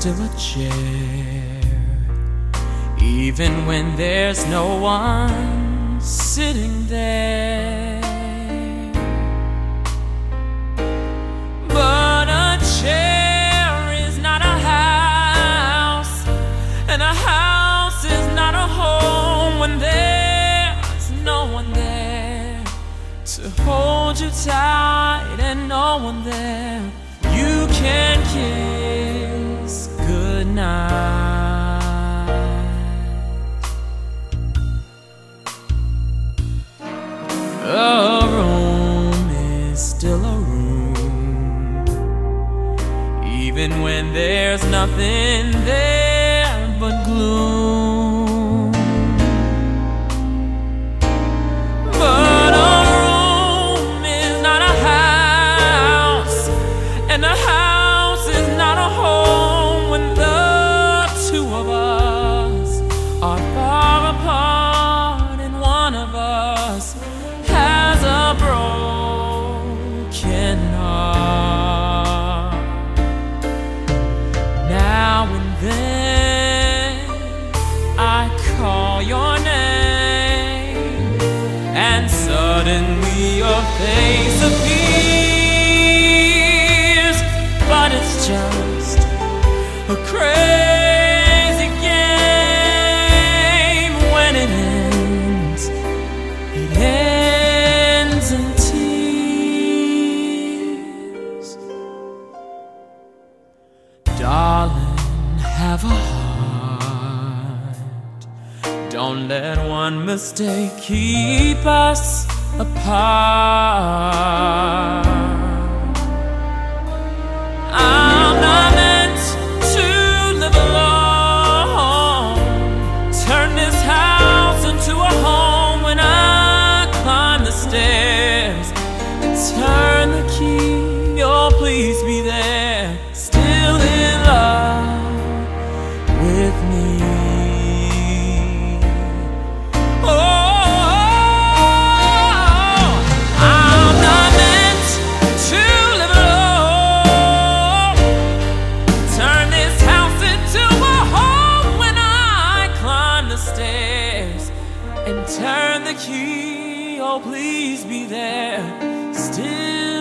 still a chair, even when there's no one sitting there. But a chair is not a house, and a house is not a home when there's no one there to hold you tight and no one there you can kiss goodnight. A room is still a room, even when there's nothing there but gloom. But a room is not a house, and a house is not a home when the two of us are far apart and one of us has a broken heart. Now and then I call your name, and suddenly your face appears. But it's just a crazy game. When it ends, it ends in tears. Darling, have a heart. Don't let one mistake keep us apart. I'm not meant to live alone. Turn this house into a home when I climb the stairs and turn the key. Oh, please be there, still in love with me. And turn the key, oh please be there, still